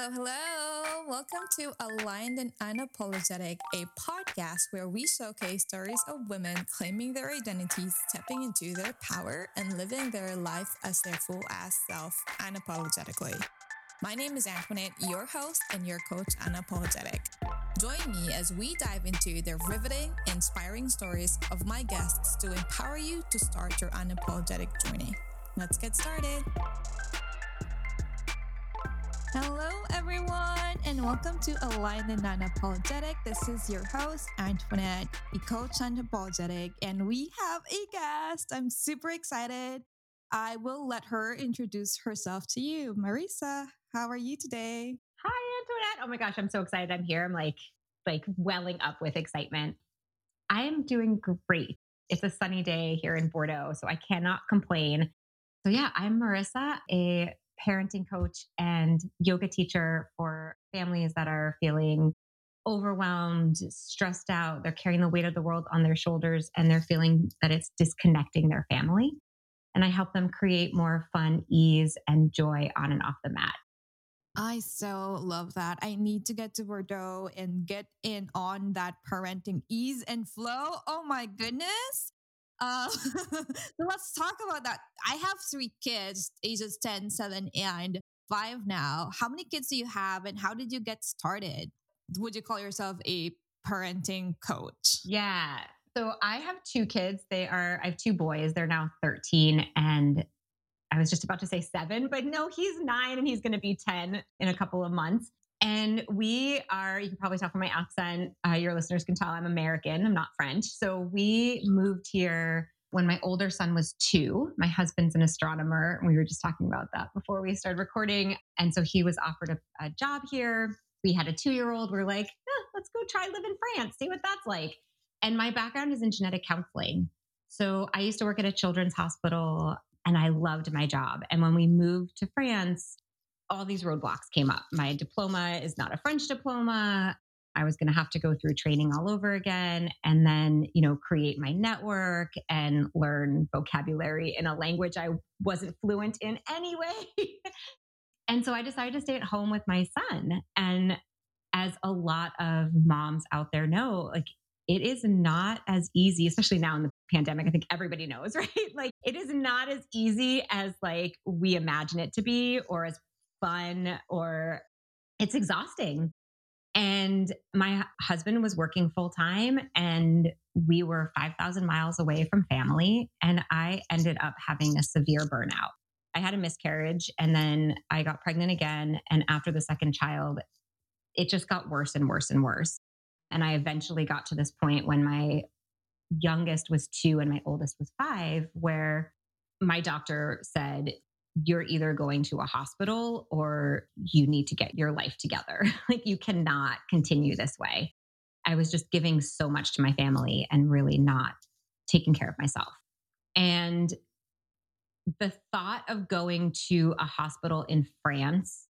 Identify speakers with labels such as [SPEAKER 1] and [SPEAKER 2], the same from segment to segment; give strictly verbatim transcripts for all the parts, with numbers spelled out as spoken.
[SPEAKER 1] Hello, hello. Welcome to Aligned and Unapologetic, a podcast where we showcase stories of women claiming their identities, stepping into their power, and living their life as their full ass self unapologetically. My name is Antoinette, your host and your coach unapologetic. Join me as we dive into the riveting, inspiring stories of my guests to empower you to start your unapologetic journey. Let's get started. Hello, everyone, and welcome to Aligned and Unapologetic. This is your host, Antoinette, the coach unapologetic, and we have a guest. I'm super excited. I will let her introduce herself to you. Marisa, how are you today?
[SPEAKER 2] Hi, Antoinette. Oh my gosh, I'm so excited I'm here. I'm like, like welling up with excitement. I am doing great. It's a sunny day here in Bordeaux, so I cannot complain. So yeah, I'm Marisa, a parenting coach and yoga teacher for families that are feeling overwhelmed, stressed out. They're carrying the weight of the world on their shoulders and they're feeling that it's disconnecting their family. And I help them create more fun, ease, and joy on and off the mat.
[SPEAKER 1] I so love that. I need to get to Bordeaux and get in on that parenting ease and flow. Oh my goodness. Uh, so let's talk about that. I have three kids, ages ten, seven, and five now. How many kids do you have and how did you get started? Would you call yourself a parenting coach?
[SPEAKER 2] Yeah. So I have two kids. They are, I have two boys. They're now thirteen and I was just about to say seven, but no, he's nine and he's going to be ten in a couple of months. And we are, you can probably tell from my accent, uh, your listeners can tell I'm American, I'm not French. So we moved here when my older son was two. My husband's an astronomer. We were just talking about that before we started recording. And so he was offered a, a job here. We had a two-year-old. We we're like, eh, let's go try live in France, see what that's like. And my background is in genetic counseling. So I used to work at a children's hospital and I loved my job. And when we moved to France, all these roadblocks came up. My diploma is not a French diploma. I was going to have to go through training all over again and then, you know, create my network and learn vocabulary in a language I wasn't fluent in anyway. And so I decided to stay at home with my son. And as a lot of moms out there know, like it is not as easy, especially now in the pandemic. I think everybody knows, right? Like it is not as easy as like we imagine it to be or as fun or it's exhausting. And my husband was working full time and we were five thousand miles away from family. And I ended up having a severe burnout. I had a miscarriage and then I got pregnant again. And after the second child, it just got worse and worse and worse. And I eventually got to this point when my youngest was two and my oldest was five, where my doctor said, you're either going to a hospital or you need to get your life together. Like you cannot continue this way. I was just giving so much to my family and really not taking care of myself. And the thought of going to a hospital in France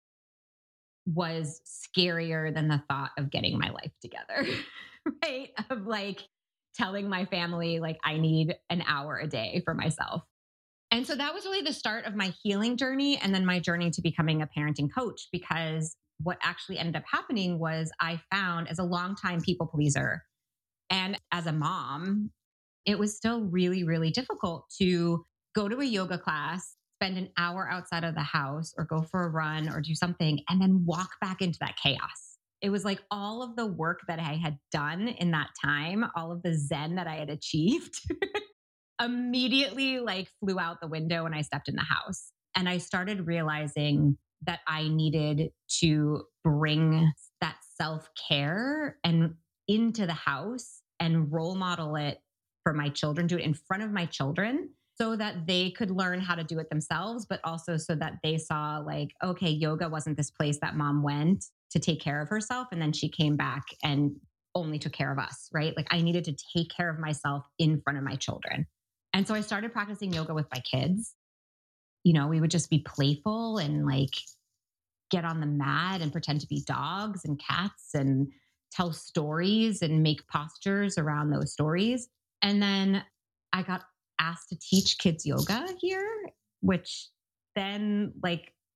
[SPEAKER 2] was scarier than the thought of getting my life together, right? Of like telling my family, like, I need an hour a day for myself. And so that was really the start of my healing journey and then my journey to becoming a parenting coach, because what actually ended up happening was I found as a longtime people pleaser and as a mom, it was still really, really difficult to go to a yoga class, spend an hour outside of the house or go for a run or do something and then walk back into that chaos. It was like all of the work that I had done in that time, all of the zen that I had achieved immediately like flew out the window when I stepped in the house. And I started realizing that I needed to bring that self-care and into the house and role model it for my children, do it in front of my children so that they could learn how to do it themselves, but also so that they saw like, okay, yoga wasn't this place that mom went to take care of herself. And then she came back and only took care of us, right? Like I needed to take care of myself in front of my children. And so I started practicing yoga with my kids. You know, we would just be playful and like get on the mat and pretend to be dogs and cats and tell stories and make postures around those stories. And then I got asked to teach kids yoga here, which then like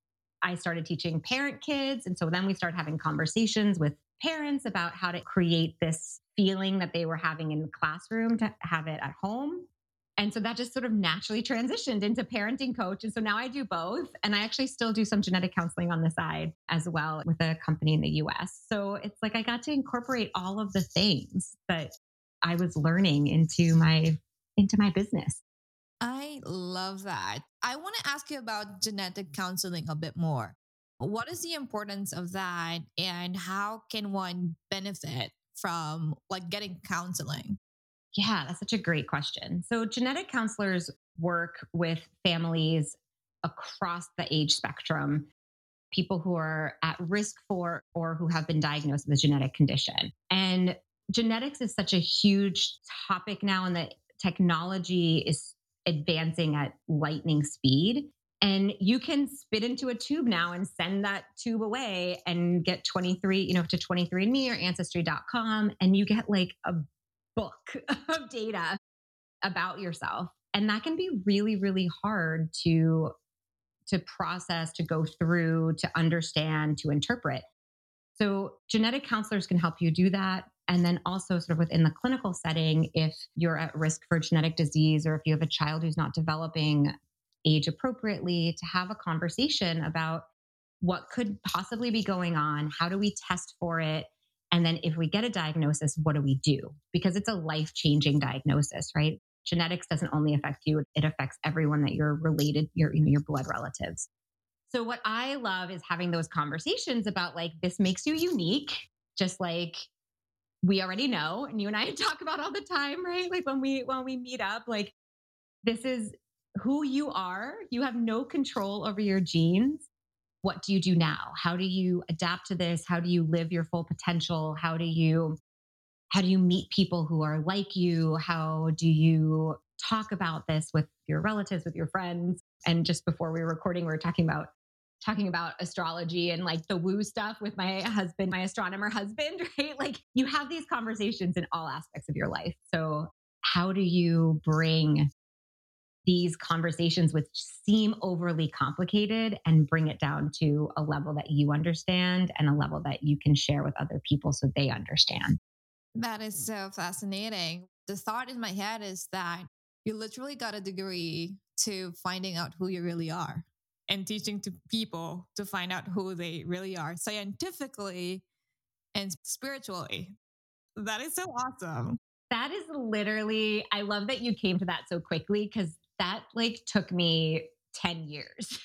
[SPEAKER 2] I started teaching parent kids. And so then we started having conversations with parents about how to create this feeling that they were having in the classroom to have it at home. And so that just sort of naturally transitioned into parenting coach. And so now I do both. And I actually still do some genetic counseling on the side as well with a company in the U S. So it's like I got to incorporate all of the things that I was learning into my into my business.
[SPEAKER 1] I love that. I want to ask you about genetic counseling a bit more. What is the importance of that and how can one benefit from like getting counseling?
[SPEAKER 2] Yeah, that's such a great question. So, genetic counselors work with families across the age spectrum, people who are at risk for or who have been diagnosed with a genetic condition. And genetics is such a huge topic now, and the technology is advancing at lightning speed. And you can spit into a tube now and send that tube away and get twenty-three, you know, to twenty-three and me or ancestry dot com, and you get like a book of data about yourself. And that can be really, really hard to, to process, to go through, to understand, to interpret. So genetic counselors can help you do that. And then also sort of within the clinical setting, if you're at risk for genetic disease or if you have a child who's not developing age appropriately, to have a conversation about what could possibly be going on, how do we test for it, and then if we get a diagnosis, what do we do? Because it's a life-changing diagnosis, right? Genetics doesn't only affect you, it affects everyone that you're related, your, you know, your blood relatives. So what I love is having those conversations about like, this makes you unique, just like we already know. And you and I talk about all the time, right? Like when we, when we meet up, like this is who you are. You have no control over your genes. What do you do now? How do you adapt to this? How do you live your full potential? How do you how do you meet people who are like you? How do you talk about this with your relatives, with your friends? And just before we were recording, we were talking about talking about astrology and like the woo stuff with my husband, my astronomer husband, right? Like you have these conversations in all aspects of your life. So how do you bring these conversations which seem overly complicated and bring it down to a level that you understand and a level that you can share with other people so they understand?
[SPEAKER 1] That is so fascinating. The thought in my head is that you literally got a degree to finding out who you really are and teaching to people to find out who they really are scientifically and spiritually. That is so awesome.
[SPEAKER 2] That is literally, I love that you came to that so quickly because that like took me ten years.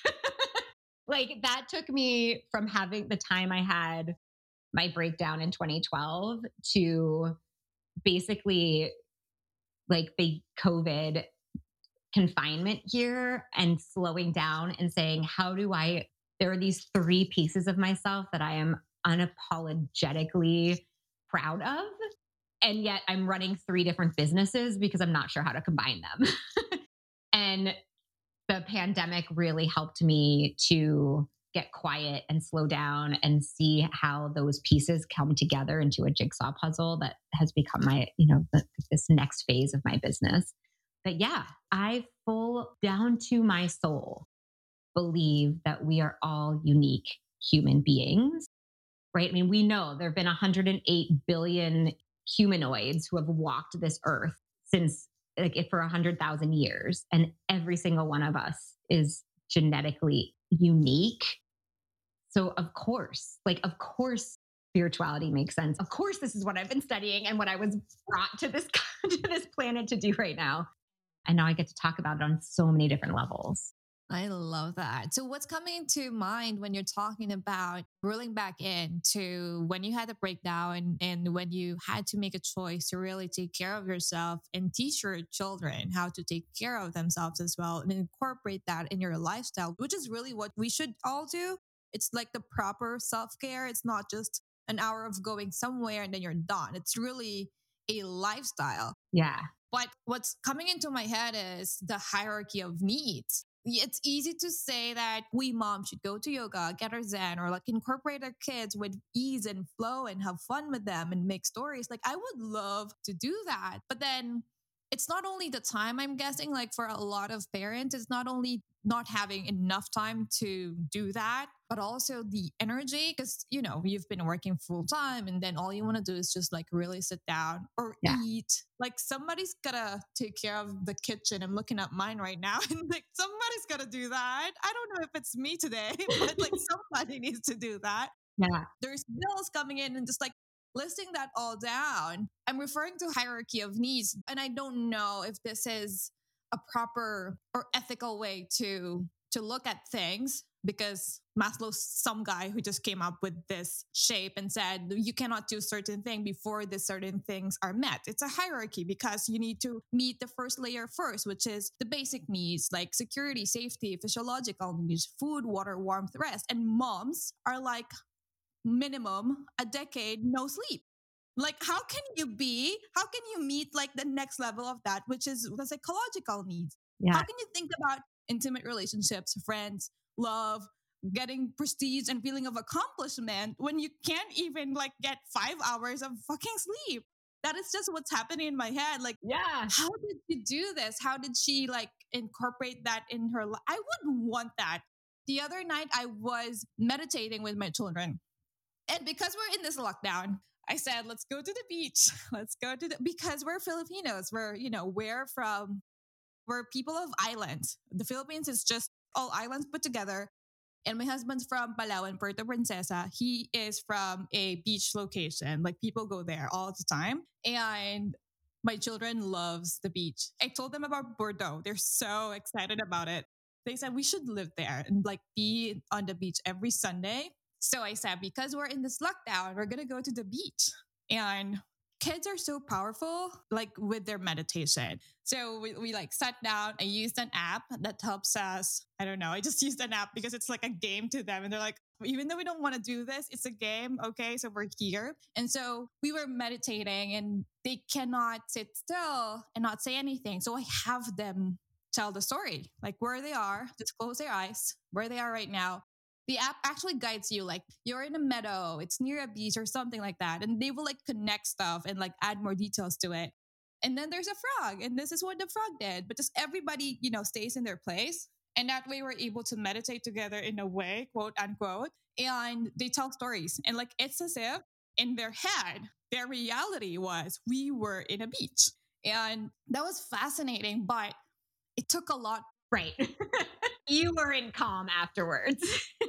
[SPEAKER 2] Like that took me from having the time I had my breakdown in twenty twelve to basically like the COVID confinement year and slowing down and saying, how do I, there are these three pieces of myself that I am unapologetically proud of. And yet I'm running three different businesses because I'm not sure how to combine them. And the pandemic really helped me to get quiet and slow down and see how those pieces come together into a jigsaw puzzle that has become my, you know, the, this next phase of my business. But yeah, I full down to my soul believe that we are all unique human beings, right? I mean, we know there have been one hundred eight billion humanoids who have walked this earth since like for one hundred thousand years. And every single one of us is genetically unique. So of course, like, of course, spirituality makes sense. Of course, this is what I've been studying and what I was brought to this, to this planet to do right now. And now I get to talk about it on so many different levels.
[SPEAKER 1] I love that. So what's coming to mind when you're talking about rolling back in to when you had a breakdown and when you had to make a choice to really take care of yourself and teach your children how to take care of themselves as well and incorporate that in your lifestyle, which is really what we should all do. It's like the proper self-care. It's not just an hour of going somewhere and then you're done. It's really a lifestyle.
[SPEAKER 2] Yeah.
[SPEAKER 1] But what's coming into my head is the hierarchy of needs. It's easy to say that we moms should go to yoga, get our zen, or like incorporate our kids with ease and flow and have fun with them and make stories. Like I would love to do that. But then it's not only the time, I'm guessing, like for a lot of parents, it's not only not having enough time to do that, but also the energy. Because, you know, you've been working full time and then all you want to do is just like really sit down or
[SPEAKER 2] Yeah.
[SPEAKER 1] eat. Like somebody's gotta take care of the kitchen. I'm looking at mine right now and like somebody's gotta do that. I don't know if it's me today, but like somebody needs to do that.
[SPEAKER 2] Yeah.
[SPEAKER 1] There's bills coming in and just like listing that all down. I'm referring to hierarchy of needs. And I don't know if this is a proper or ethical way to to look at things, because Maslow's some guy who just came up with this shape and said you cannot do certain thing before the certain things are met. It's a hierarchy because you need to meet the first layer first, which is the basic needs like security, safety, physiological needs, food, water, warmth, rest. And moms are like minimum a decade no sleep. Like how can you be how can you meet like the next level of that, which is the psychological needs?
[SPEAKER 2] Yeah.
[SPEAKER 1] How can you think about intimate relationships, friends, love, getting prestige and feeling of accomplishment when you can't even like get five hours of fucking sleep? That is just what's happening in my head. Like,
[SPEAKER 2] Yeah.
[SPEAKER 1] how did you do this? How did she like incorporate that in her life? I would want that. The other night I was meditating with my children. And because we're in this lockdown, I said, let's go to the beach. Let's go to the, because we're Filipinos. We're, you know, we're from, we're people of islands. The Philippines is just all islands put together. And my husband's from Palawan, Puerto Princesa. He is from a beach location. Like people go there all the time. And my children loves the beach. I told them about Bordeaux. They're so excited about it. They said we should live there and like be on the beach every Sunday. So I said, because we're in this lockdown, we're going to go to the beach. And kids are so powerful, like with their meditation. So we, we like sat down. I used an app that helps us. I don't know. I just used an app because it's like a game to them. And they're like, even though we don't want to do this, it's a game. Okay. So we're here. And so we were meditating and they cannot sit still and not say anything. So I have them tell the story, like where they are, just close their eyes, where they are right now. The app actually guides you, like you're in a meadow, it's near a beach or something like that. And they will like connect stuff and like add more details to it. And then there's a frog and this is what the frog did. But just everybody, you know, stays in their place. And that way we're able to meditate together in a way, quote unquote. And they tell stories. And like it's as if in their head, their reality was we were in a beach. And that was fascinating, but it took a lot.
[SPEAKER 2] Right. You were in calm afterwards.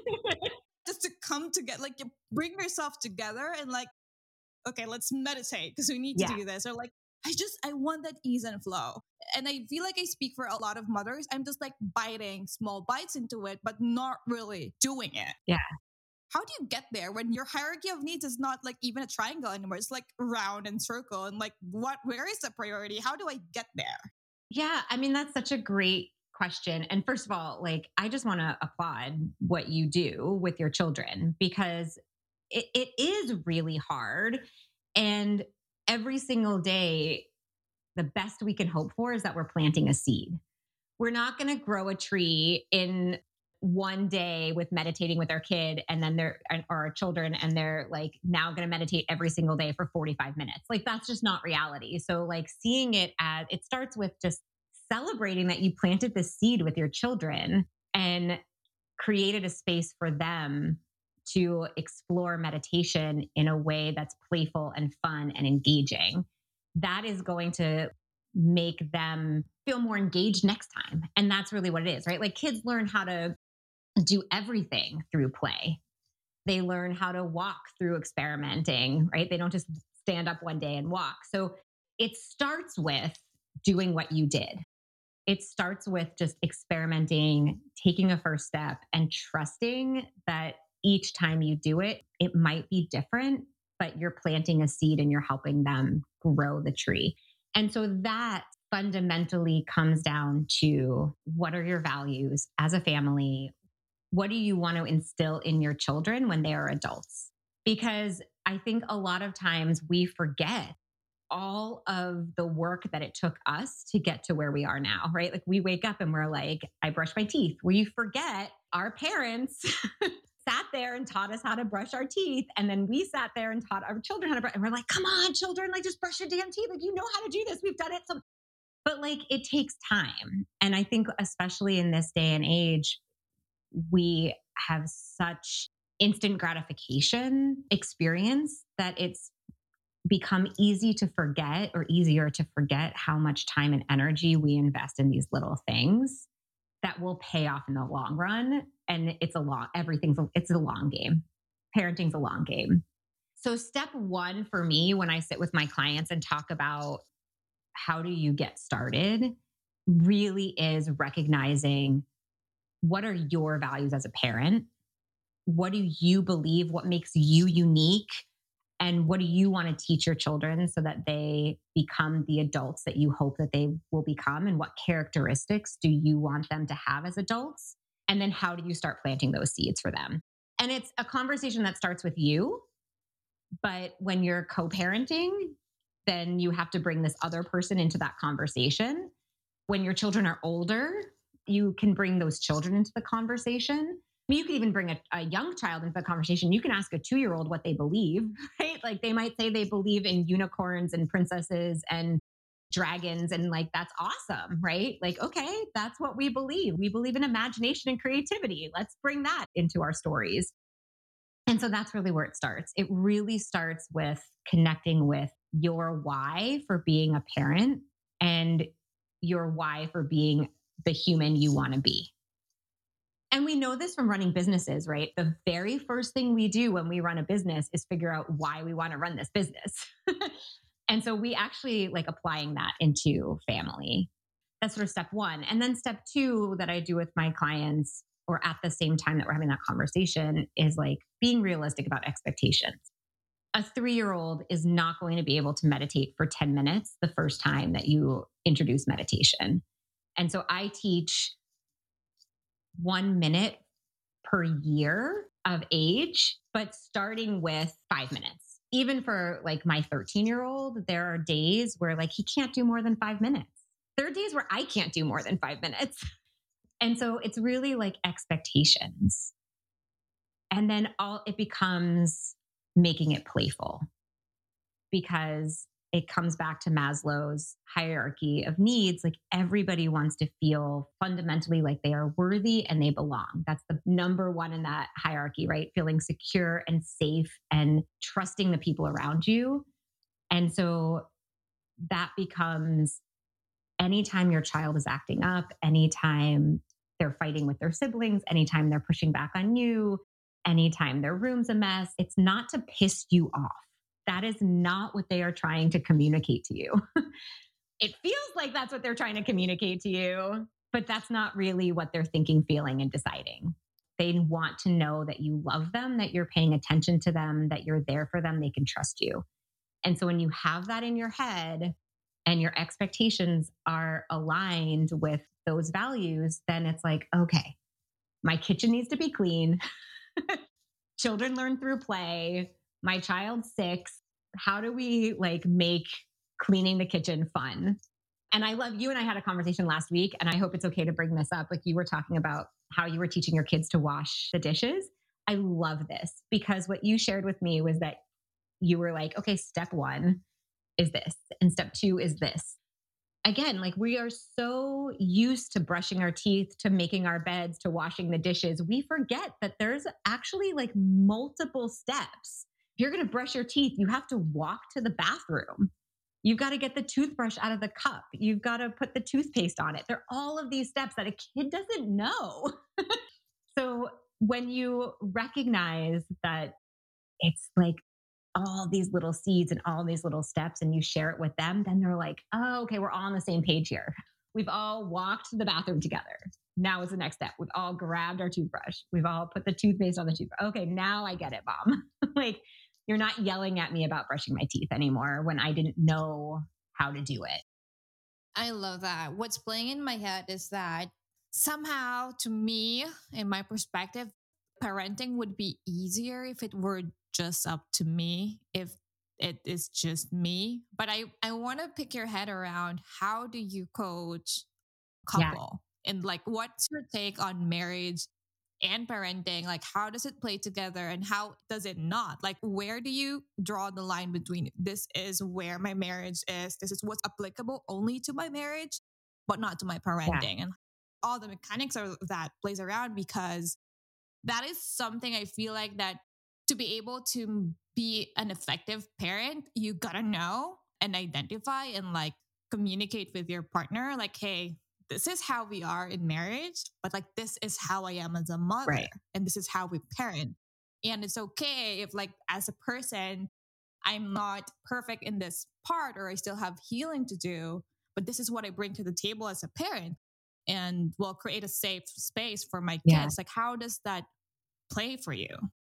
[SPEAKER 1] Just to come together, like you bring yourself together and like, okay, let's meditate because we need to
[SPEAKER 2] Yeah.
[SPEAKER 1] do this. Or like, I just, I want that ease and flow. And I feel like I speak for a lot of mothers. I'm just like biting small bites into it, but not really doing it.
[SPEAKER 2] Yeah.
[SPEAKER 1] How do you get there when your hierarchy of needs is not like even a triangle anymore? It's like round and circle. And like, what, where is the priority? How do I get there?
[SPEAKER 2] Yeah. I mean, that's such a great question. And first of all, like, I just want to applaud what you do with your children because it, it is really hard. And every single day, the best we can hope for is that we're planting a seed. We're not going to grow a tree in one day with meditating with our kid and then they're, or our children, and they're like now going to meditate every single day for forty-five minutes. Like that's just not reality. So like seeing it as, it starts with just celebrating that you planted the seed with your children and created a space for them to explore meditation in a way that's playful and fun and engaging. That is going to make them feel more engaged next time. And that's really what it is, right? Like kids learn how to do everything through play. They learn how to walk through experimenting, right? They don't just stand up one day and walk. So it starts with doing what you did. It starts with just experimenting, taking a first step and trusting that each time you do it, it might be different, but you're planting a seed and you're helping them grow the tree. And so that fundamentally comes down to what are your values as a family? What do you want to instill in your children when they are adults? Because I think a lot of times we forget all of the work that it took us to get to where we are now, right? Like we wake up and we're like, I brush my teeth. We forget our parents sat there and taught us how to brush our teeth. And then we sat there and taught our children how to brush. And we're like, come on, children, like just brush your damn teeth. Like, you know how to do this. We've done it. So But like it takes time. And I think, especially in this day and age, we have such instant gratification experience that it's become easy to forget or easier to forget how much time and energy we invest in these little things that will pay off in the long run. And it's a long, everything's, a, it's a long game. Parenting's a long game. So step one for me, when I sit with my clients and talk about how do you get started, really is recognizing what are your values as a parent? What do you believe? What makes you unique? And what do you want to teach your children so that they become the adults that you hope that they will become? And what characteristics do you want them to have as adults? And then how do you start planting those seeds for them? And it's a conversation that starts with you. But when you're co-parenting, then you have to bring this other person into that conversation. When your children are older, you can bring those children into the conversation. I mean, you can even bring a, a young child into the conversation. You can ask a two-year-old what they believe, right? Like they might say they believe in unicorns and princesses and dragons, and like, that's awesome, right? Like, okay, that's what we believe. We believe in imagination and creativity. Let's bring that into our stories. And so that's really where it starts. It really starts with connecting with your why for being a parent and your why for being the human you want to be. And we know this from running businesses, right? The very first thing we do when we run a business is figure out why we want to run this business. And so we actually like applying that into family. That's sort of step one. And then step two that I do with my clients, or at the same time that we're having that conversation, is like being realistic about expectations. A three-year-old is not going to be able to meditate for ten minutes the first time that you introduce meditation. And so I teach one minute per year of age, but starting with five minutes. Even for like my thirteen-year-old, there are days where like he can't do more than five minutes. There are days where I can't do more than five minutes. And so it's really like expectations. And then all it becomes making it playful, because it comes back to Maslow's hierarchy of needs. Like everybody wants to feel fundamentally like they are worthy and they belong. That's the number one in that hierarchy, right? Feeling secure and safe and trusting the people around you. And so that becomes anytime your child is acting up, anytime they're fighting with their siblings, anytime they're pushing back on you, anytime their room's a mess, it's not to piss you off. That is not what they are trying to communicate to you. It feels like that's what they're trying to communicate to you, but that's not really what they're thinking, feeling, and deciding. They want to know that you love them, that you're paying attention to them, that you're there for them, they can trust you. And so when you have that in your head and your expectations are aligned with those values, then it's like, okay, my kitchen needs to be clean. Children learn through play. My child's six. How do we like make cleaning the kitchen fun? And I love you and I had a conversation last week, and I hope it's okay to bring this up. Like you were talking about how you were teaching your kids to wash the dishes. I love this because what you shared with me was that you were like, okay, step one is this, and step two is this. Again, like we are so used to brushing our teeth, to making our beds, to washing the dishes. We forget that there's actually like multiple steps. If you're going to brush your teeth, you have to walk to the bathroom. You've got to get the toothbrush out of the cup. You've got to put the toothpaste on it. There are all of these steps that a kid doesn't know. So when you recognize that it's like all these little seeds and all these little steps, and you share it with them, then they're like, oh, okay, we're all on the same page here. We've all walked to the bathroom together. Now is the next step. We've all grabbed our toothbrush. We've all put the toothpaste on the toothbrush. Okay, now I get it, Mom. Like, you're not yelling at me about brushing my teeth anymore when I didn't know how to do it.
[SPEAKER 1] I love that. What's playing in my head is that somehow, to me, in my perspective, parenting would be easier if it were just up to me, if it is just me. But I, I want to pick your head around, how do you coach couple? Yeah. And like, what's your take on marriage and parenting, like how does it play together and how does it not? Like, where do you draw the line between this is where my marriage is, this is what's applicable only to my marriage, but not to my
[SPEAKER 2] Yeah.
[SPEAKER 1] parenting, and all the mechanics of that plays around, because that is something I feel like that to be able to be an effective parent, you gotta know and identify and like communicate with your partner, like, hey, this is how we are in marriage, but like this is how I am as a mother,
[SPEAKER 2] Right.
[SPEAKER 1] and this is how we parent. And it's okay if like as a person, I'm not perfect in this part or I still have healing to do, but this is what I bring to the table as a parent and will create a safe space for my
[SPEAKER 2] Yeah.
[SPEAKER 1] kids. Like, how does that play for you?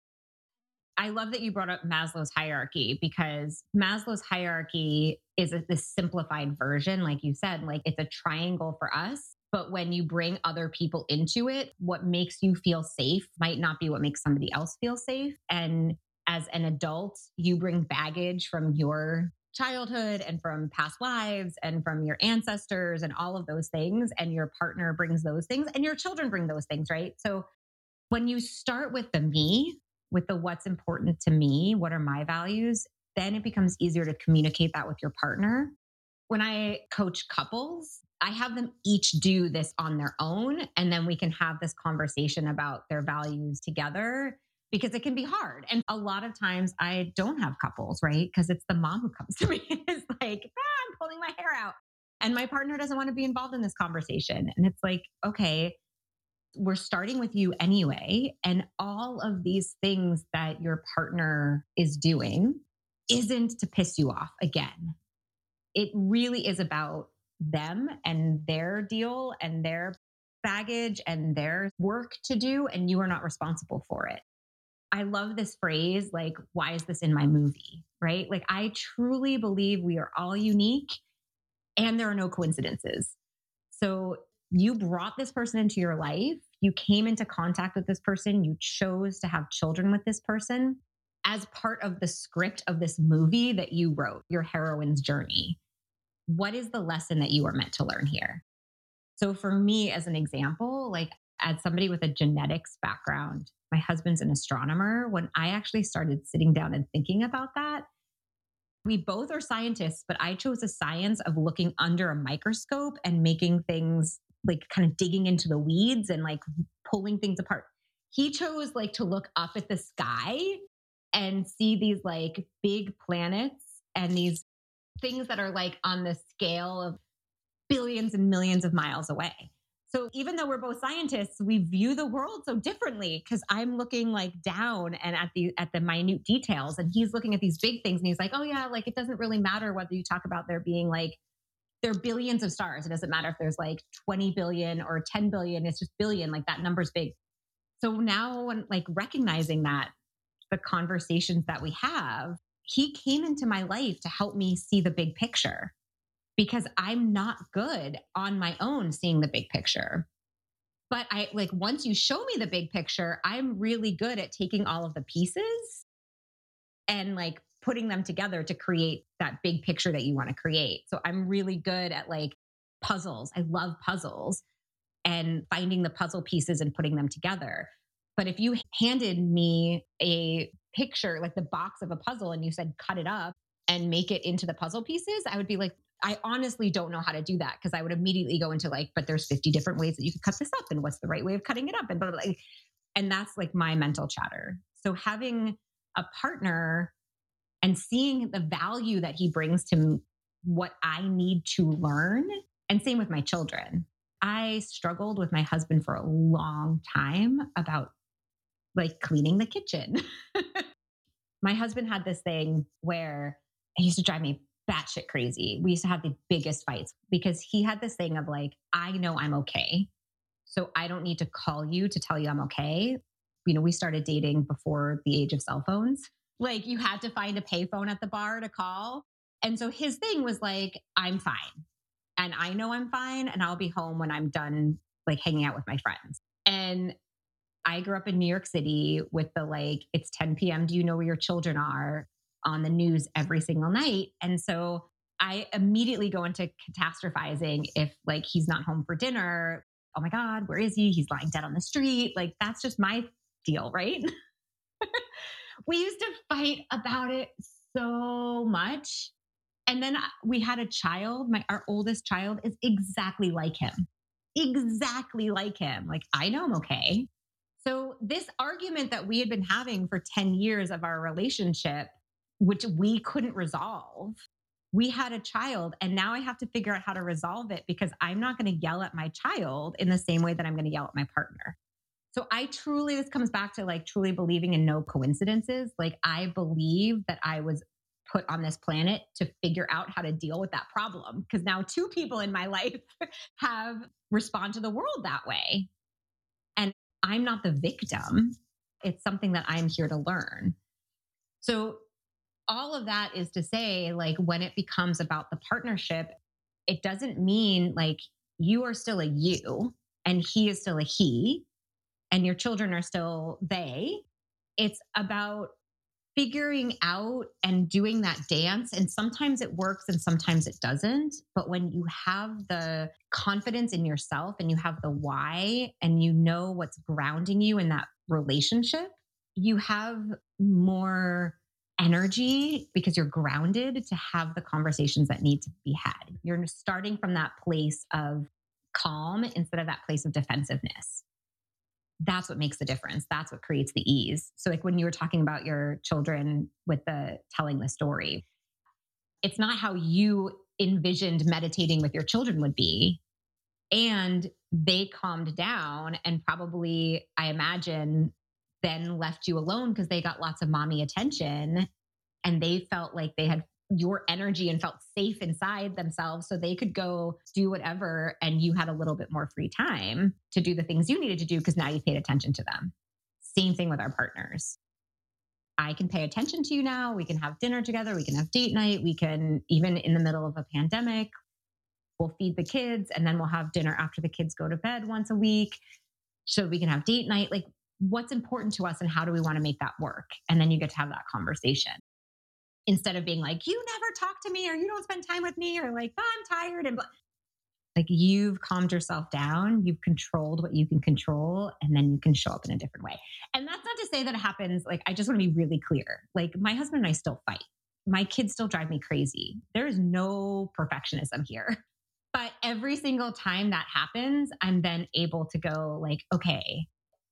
[SPEAKER 2] I love that you brought up Maslow's hierarchy, because Maslow's hierarchy is a, this simplified version. Like you said, like it's a triangle for us. But when you bring other people into it, what makes you feel safe might not be what makes somebody else feel safe. And as an adult, you bring baggage from your childhood and from past lives and from your ancestors and all of those things. And your partner brings those things and your children bring those things, right? So when you start with the me, with the what's important to me, what are my values, then it becomes easier to communicate that with your partner. When I coach couples, I have them each do this on their own, and then we can have this conversation about their values together, because it can be hard. And a lot of times I don't have couples, right? Because it's the mom who comes to me and is like, ah, I'm pulling my hair out. And my partner doesn't want to be involved in this conversation. And it's like, okay, we're starting with you anyway. And all of these things that your partner is doing isn't to piss you off again. It really is about them and their deal and their baggage and their work to do. And you are not responsible for it. I love this phrase, like, why is this in my movie? Right? Like, I truly believe we are all unique and there are no coincidences. So you brought this person into your life. You came into contact with this person. You chose to have children with this person as part of the script of this movie that you wrote, your heroine's journey. What is the lesson that you are meant to learn here? So for me, as an example, like as somebody with a genetics background, my husband's an astronomer. When I actually started sitting down and thinking about that, we both are scientists, but I chose a science of looking under a microscope and making things like kind of digging into the weeds and like pulling things apart. He chose like to look up at the sky and see these like big planets and these things that are like on the scale of billions and millions of miles away. So even though we're both scientists, we view the world so differently, because I'm looking like down and at the at the minute details, and he's looking at these big things and he's like, oh yeah, like it doesn't really matter whether you talk about there being like there are billions of stars. It doesn't matter if there's like twenty billion or ten billion, it's just billion, like that number's big. So now when like recognizing that, the conversations that we have, he came into my life to help me see the big picture, because I'm not good on my own seeing the big picture. But I like, once you show me the big picture, I'm really good at taking all of the pieces and like putting them together to create that big picture that you want to create. So I'm really good at like puzzles. I love puzzles and finding the puzzle pieces and putting them together. But if you handed me a picture, like the box of a puzzle, and you said, cut it up and make it into the puzzle pieces, I would be like, I honestly don't know how to do that, because I would immediately go into like, but there's fifty different ways that you could cut this up, and what's the right way of cutting it up, and blah, blah, blah. And that's like my mental chatter. So having a partner and seeing the value that he brings to what I need to learn, and same with my children. I struggled with my husband for a long time about like cleaning the kitchen. My husband had this thing where he used to drive me batshit crazy. We used to have the biggest fights because he had this thing of like, I know I'm okay, so I don't need to call you to tell you I'm okay. You know, we started dating before the age of cell phones. Like you had to find a payphone at the bar to call. And so his thing was like, I'm fine. And I know I'm fine. And I'll be home when I'm done, like hanging out with my friends. And I grew up in New York City with the like, it's ten p.m. Do you know where your children are on the news every single night? And so I immediately go into catastrophizing if like he's not home for dinner. oh my God, where is he? He's lying dead on the street. Like, that's just my deal, right? We used to fight about it so much. And then we had a child. My our oldest child is exactly like him. Exactly like him. Like, I know I'm okay. So this argument that we had been having for ten years of our relationship, which we couldn't resolve, we had a child, and now I have to figure out how to resolve it because I'm not going to yell at my child in the same way that I'm going to yell at my partner. So I truly, this comes back to like truly believing in no coincidences. Like, I believe that I was put on this planet to figure out how to deal with that problem. Because now two people in my life have respond to the world that way. And I'm not the victim. It's something that I'm here to learn. So all of that is to say, like, when it becomes about the partnership, it doesn't mean like you are still a you and he is still a he and your children are still they. It's about figuring out and doing that dance. And sometimes it works and sometimes it doesn't. But when you have the confidence in yourself and you have the why and you know what's grounding you in that relationship, you have more energy because you're grounded to have the conversations that need to be had. You're starting from that place of calm instead of that place of defensiveness. That's what makes the difference. That's what creates the ease. So like when you were talking about your children with the telling the story, it's not how you envisioned meditating with your children would be. And they calmed down and probably, I imagine, then left you alone because they got lots of mommy attention and they felt like they had your energy and felt safe inside themselves so they could go do whatever. And you had a little bit more free time to do the things you needed to do because now you paid attention to them. Same thing with our partners. I can pay attention to you now. We can have dinner together. We can have date night. We can, even in the middle of a pandemic, we'll feed the kids and then we'll have dinner after the kids go to bed once a week. So we can have date night. Like, what's important to us and how do we want to make that work? And then you get to have that conversation. Instead of being like, you never talk to me or you don't spend time with me or like, oh, I'm tired. And blah. Like, you've calmed yourself down. You've controlled what you can control. And then you can show up in a different way. And that's not to say that it happens. Like, I just want to be really clear. Like, my husband and I still fight. My kids still drive me crazy. There is no perfectionism here. But every single time that happens, I'm then able to go like, okay,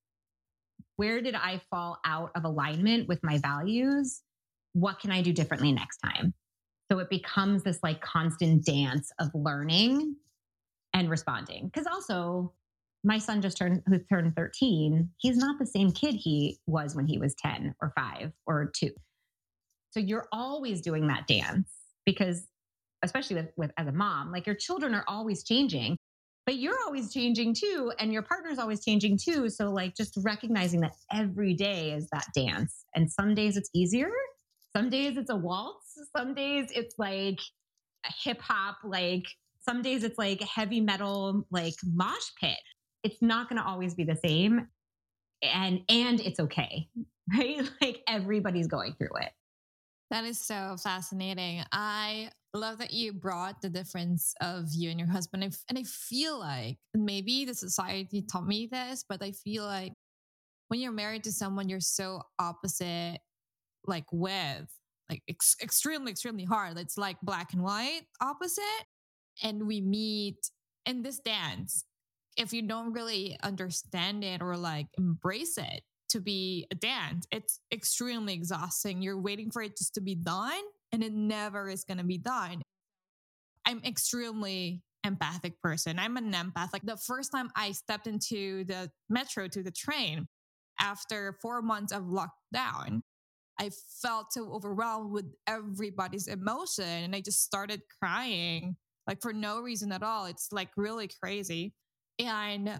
[SPEAKER 2] where did I fall out of alignment with my values? What can I do differently next time? So it becomes this like constant dance of learning and responding. Because also my son just turned, who turned thirteen, he's not the same kid he was when he was ten or five or two. So you're always doing that dance because, especially with, with as a mom, like your children are always changing, but you're always changing too. And your partner's always changing too. So like just recognizing that every day is that dance. And some days it's easier. Some days it's a waltz. Some days it's like a hip hop, like some days it's like heavy metal, like mosh pit. It's not going to always be the same. And, and it's okay, right? Like everybody's going through it.
[SPEAKER 1] That is so fascinating. I love that you brought the difference of you and your husband. And I feel like maybe the society taught me this, but I feel like when you're married to someone you're so opposite, like with like ex- extremely, extremely hard. It's like black and white opposite. And we meet in this dance. If you don't really understand it or like embrace it to be a dance, it's extremely exhausting. You're waiting for it just to be done and it never is going to be done. I'm extremely empathic person. I'm an empath. Like the first time I stepped into the metro, to the train after four months of lockdown, I felt so overwhelmed with everybody's emotion and I just started crying like for no reason at all. It's like really crazy. And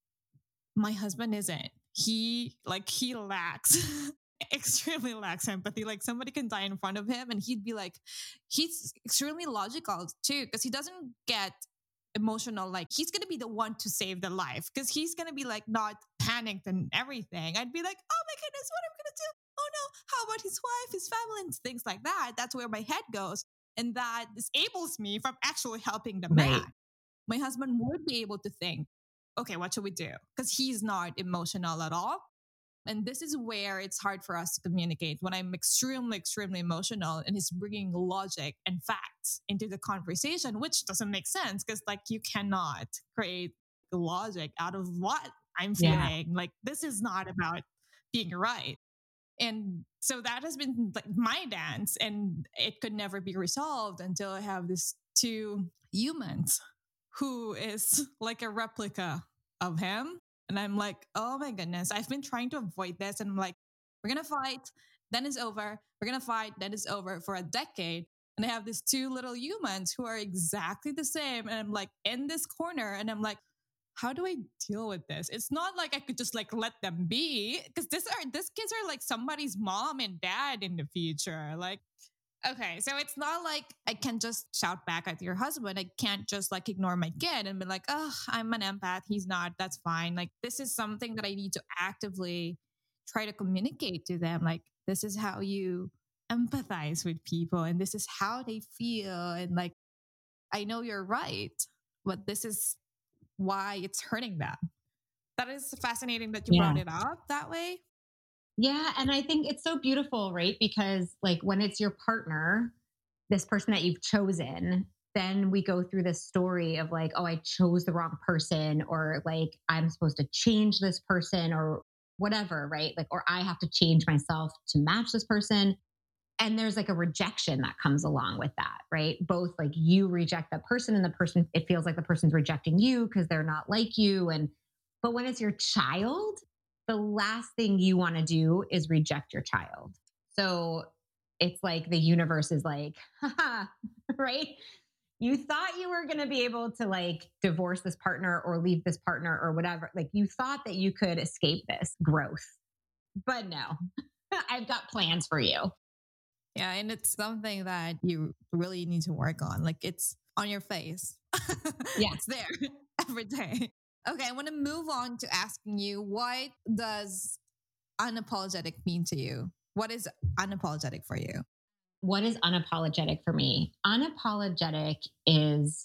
[SPEAKER 1] my husband isn't. He like he lacks extremely lacks empathy. Like somebody can die in front of him and he'd be like, he's extremely logical too, because he doesn't get emotional. Like he's gonna be the one to save the life because he's gonna be like not panicked and everything. I'd be like, oh my goodness, what am I gonna do? Oh no, how about his wife, his family, and things like that. That's where my head goes. And that disables me from actually helping the man.
[SPEAKER 2] Right.
[SPEAKER 1] My husband would be able to think, okay, what should we do? Because he's not emotional at all. And this is where it's hard for us to communicate when I'm extremely, extremely emotional and he's bringing logic and facts into the conversation, which doesn't make sense because, like, you cannot create logic out of what I'm
[SPEAKER 2] Yeah.
[SPEAKER 1] feeling. Like, this is not about being right. And so that has been like my dance, and it could never be resolved until I have these two humans who is like a replica of him. And I'm like, oh my goodness, I've been trying to avoid this. And I'm like, we're going to fight, then it's over. We're going to fight, then it's over for a decade. And I have these two little humans who are exactly the same. And I'm like in this corner and I'm like, how do I deal with this? It's not like I could just like let them be, because this are these kids are like somebody's mom and dad in the future. Like, okay, so it's not like I can just shout back at your husband. I can't just like ignore my kid and be like, oh, I'm an empath. He's not. That's fine. Like, this is something that I need to actively try to communicate to them. Like, this is how you empathize with people and this is how they feel. And like, I know you're right, but this is why it's hurting them. That is fascinating that you
[SPEAKER 2] Yeah.
[SPEAKER 1] brought it up that way.
[SPEAKER 2] Yeah. And I think it's so beautiful, right? Because like when it's your partner, this person that you've chosen, then we go through this story of like, oh, I chose the wrong person, or like I'm supposed to change this person or whatever, right? Like, or I have to change myself to match this person. And there's like a rejection that comes along with that, right? Both like you reject that person and the person, it feels like the person's rejecting you because they're not like you. And, but when it's your child, the last thing you want to do is reject your child. So it's like the universe is like, haha, right? You thought you were going to be able to like divorce this partner or leave this partner or whatever. Like you thought that you could escape this growth, but no, I've got plans for you.
[SPEAKER 1] Yeah, and it's something that you really need to work on. Like, it's on your face.
[SPEAKER 2] Yeah.
[SPEAKER 1] It's there every day. Okay, I want to move on to asking you, what does unapologetic mean to you? What is unapologetic for you?
[SPEAKER 2] What is unapologetic for me? Unapologetic is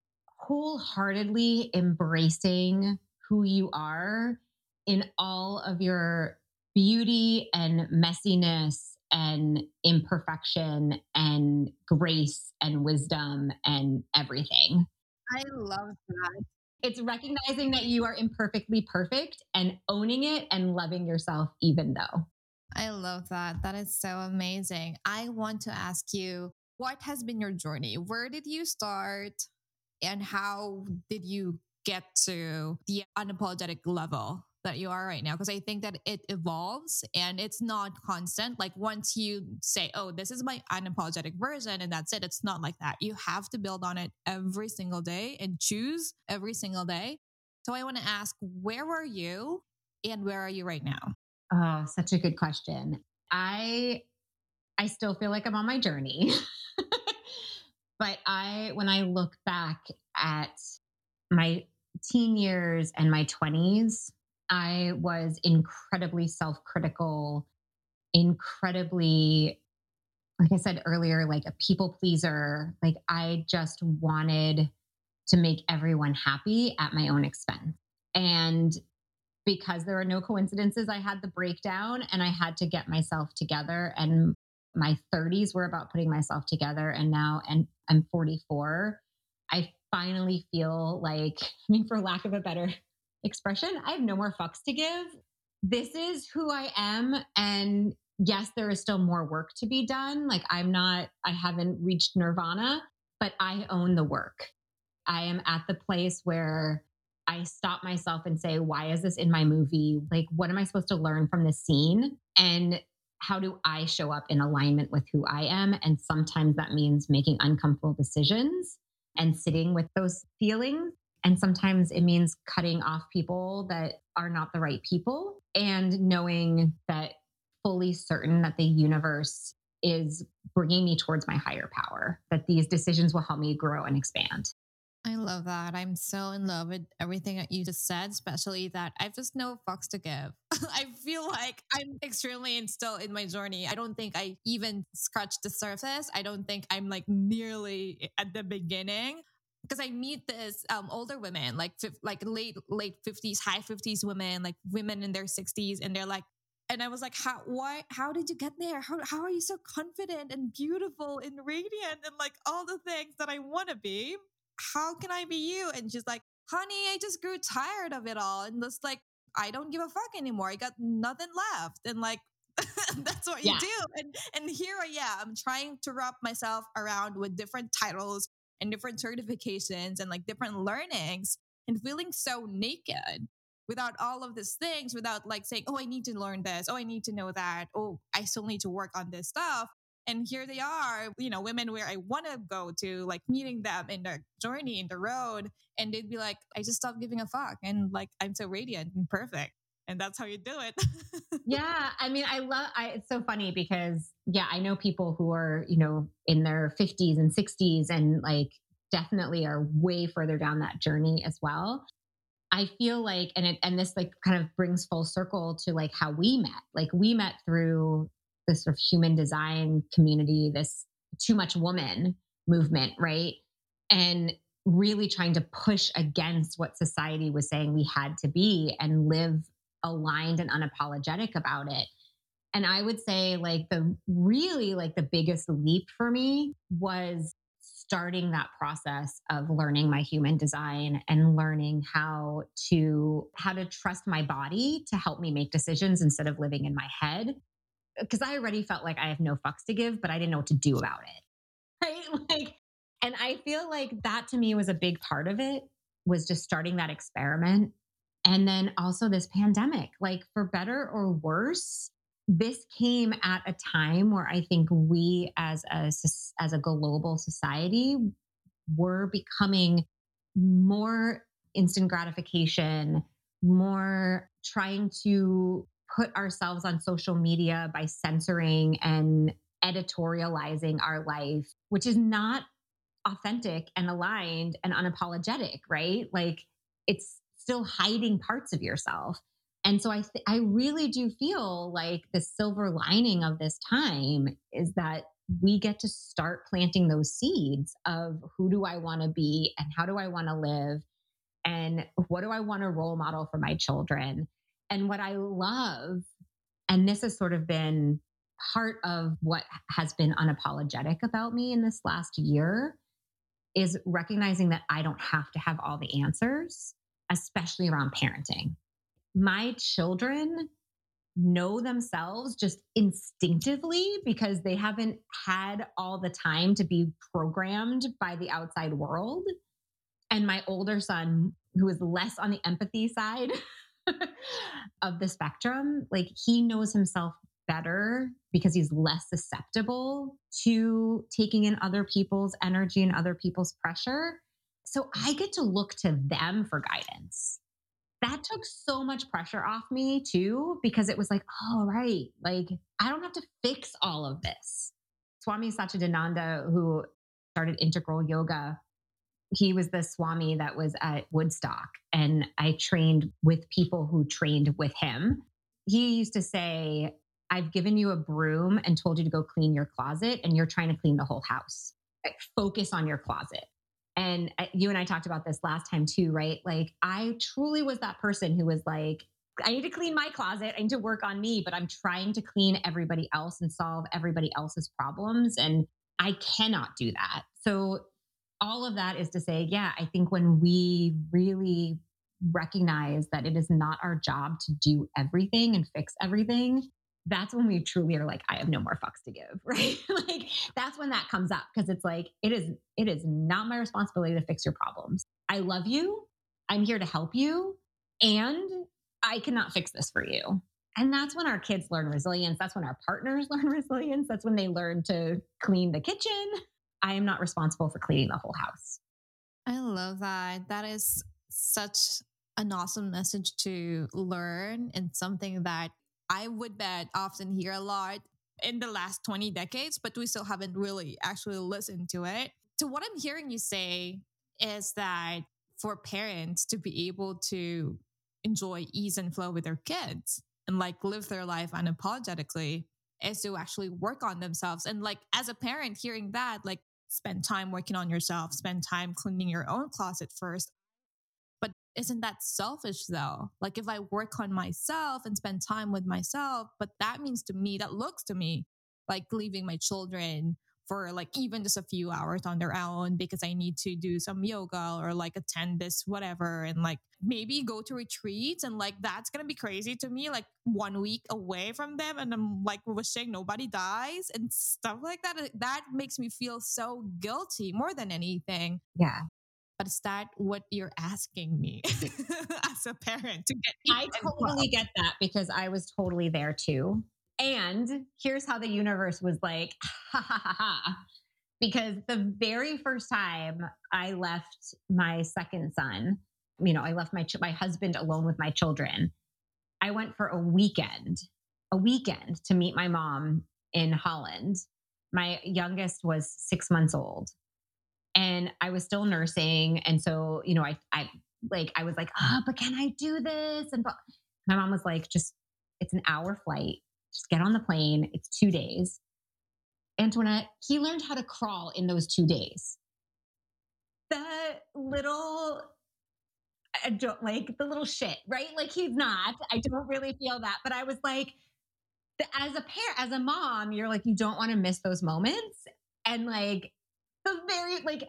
[SPEAKER 2] wholeheartedly embracing who you are in all of your beauty and messiness and imperfection and grace and wisdom and everything.
[SPEAKER 1] I love that.
[SPEAKER 2] It's recognizing that you are imperfectly perfect and owning it and loving yourself even though.
[SPEAKER 1] I love that. That is so amazing. I want to ask you, what has been your journey? Where did you start and how did you get to the unapologetic level that you are right now? Because I think that it evolves and it's not constant. Like, once you say, oh, this is my unapologetic version and that's it, it's not like that. You have to build on it every single day and choose every single day. So I want to ask, where were you and where are you right now?
[SPEAKER 2] Oh, such a good question. I I still feel like I'm on my journey. But I when I look back at my teen years and my twenties, I was incredibly self-critical, incredibly, like I said earlier, like a people pleaser. Like I just wanted to make everyone happy at my own expense. And because there are no coincidences, I had the breakdown and I had to get myself together. And my thirties were about putting myself together. And now, and I'm forty-four. I finally feel like, I mean, for lack of a better expression, I have no more fucks to give. This is who I am. And yes, there is still more work to be done. Like I'm not, I haven't reached nirvana, but I own the work. I am at the place where I stop myself and say, why is this in my movie? Like, what am I supposed to learn from this scene? And how do I show up in alignment with who I am? And sometimes that means making uncomfortable decisions and sitting with those feelings. And sometimes it means cutting off people that are not the right people and knowing that fully certain that the universe is bringing me towards my higher power, that these decisions will help me grow and expand.
[SPEAKER 1] I love that. I'm so in love with everything that you just said, especially that I've just no fucks to give. I feel like I'm extremely in still in my journey. I don't think I even scratched the surface. I don't think I'm like nearly at the beginning. because I meet this um, older women, like fif- like late late fifties, high fifties women, like women in their sixties, and they're like, and I was like, how why how did you get there? How how are you so confident and beautiful and radiant and like all the things that I want to be? How can I be you? And she's like, honey, I just grew tired of it all, and just like I don't give a fuck anymore. I got nothing left, and like that's what you
[SPEAKER 2] Yeah.
[SPEAKER 1] do. And and here I am trying to wrap myself around with different titles and different certifications and like different learnings and feeling so naked without all of these things, without like saying, oh, I need to learn this. Oh, I need to know that. Oh, I still need to work on this stuff. And here they are, you know, women where I want to go to, like meeting them in their journey, in the road. And they'd be like, I just stopped giving a fuck. And like, I'm so radiant and perfect. And that's how you do it.
[SPEAKER 2] Yeah. I mean, I love, I, it's so funny because, yeah, I know people who are, you know, in their fifties and sixties and like definitely are way further down that journey as well. I feel like, and it, and this like kind of brings full circle to like how we met. Like we met through this sort of human design community, this Too Much Woman movement, right? And really trying to push against what society was saying we had to be and live aligned and unapologetic about it. And I would say like the really like the biggest leap for me was starting that process of learning my human design and learning how to how to trust my body to help me make decisions instead of living in my head, because I already felt like I have no fucks to give, but I didn't know what to do about it. Right? Like, and I feel like that to me was a big part of it, was just starting that experiment. And then also this pandemic, like for better or worse, this came at a time where I think we as a as a global society were becoming more instant gratification, more trying to put ourselves on social media by censoring and editorializing our life, which is not authentic and aligned and unapologetic, right? Like it's still hiding parts of yourself. And so I th- I really do feel like the silver lining of this time is that we get to start planting those seeds of who do I want to be and how do I want to live and what do I want to role model for my children. And what I love, and this has sort of been part of what has been unapologetic about me in this last year, is recognizing that I don't have to have all the answers, especially around parenting. My children know themselves just instinctively because they haven't had all the time to be programmed by the outside world. And my older son, who is less on the empathy side of the spectrum, like he knows himself better because he's less susceptible to taking in other people's energy and other people's pressure. So I get to look to them for guidance. That took so much pressure off me too, because it was like, oh, right. Like I don't have to fix all of this. Swami Satchidananda, who started integral yoga, he was the Swami that was at Woodstock. And I trained with people who trained with him. He used to say, I've given you a broom and told you to go clean your closet, and you're trying to clean the whole house. Like, focus on your closet. And you and I talked about this last time too, right? Like I truly was that person who was like, I need to clean my closet. I need to work on me, but I'm trying to clean everybody else and solve everybody else's problems. And I cannot do that. So all of that is to say, yeah, I think when we really recognize that it is not our job to do everything and fix everything, that's when we truly are like, I have no more fucks to give, right? Like that's when that comes up, because it's like, it is, it is not my responsibility to fix your problems. I love you. I'm here to help you. And I cannot fix this for you. And that's when our kids learn resilience. That's when our partners learn resilience. That's when they learn to clean the kitchen. I am not responsible for cleaning the whole house.
[SPEAKER 1] I love that. That is such an awesome message to learn, and something that I would bet often hear a lot in the last twenty decades, but we still haven't really actually listened to it. So what I'm hearing you say is that for parents to be able to enjoy ease and flow with their kids and like live their life unapologetically is to actually work on themselves. And like as a parent hearing that, like spend time working on yourself, spend time cleaning your own closet first. But isn't that selfish though? Like if I work on myself and spend time with myself, but that means to me, that looks to me like leaving my children for like even just a few hours on their own because I need to do some yoga or like attend this whatever and like maybe go to retreats, and like that's gonna be crazy to me, like one week away from them and I'm like wishing nobody dies and stuff like that. That makes me feel so guilty more than anything.
[SPEAKER 2] Yeah.
[SPEAKER 1] But is that what you're asking me as a parent to get?
[SPEAKER 2] I totally get that because I was totally there too. And here's how the universe was like, ha ha ha ha. Because the very first time I left my second son, you know, I left my, ch- my husband alone with my children. I went for a weekend, a weekend to meet my mom in Holland. My youngest was six months old and I was still nursing. And so, you know, I, I like, I was like, oh, but can I do this? And but my mom was like, just, it's an hour flight. Just get on the plane. It's two days. Antoinette, he learned how to crawl in those two days. The little, I don't like the little shit, right? Like he's not, I don't really feel that. But I was like, as a parent, as a mom, you're like, you don't want to miss those moments. And like the very, like,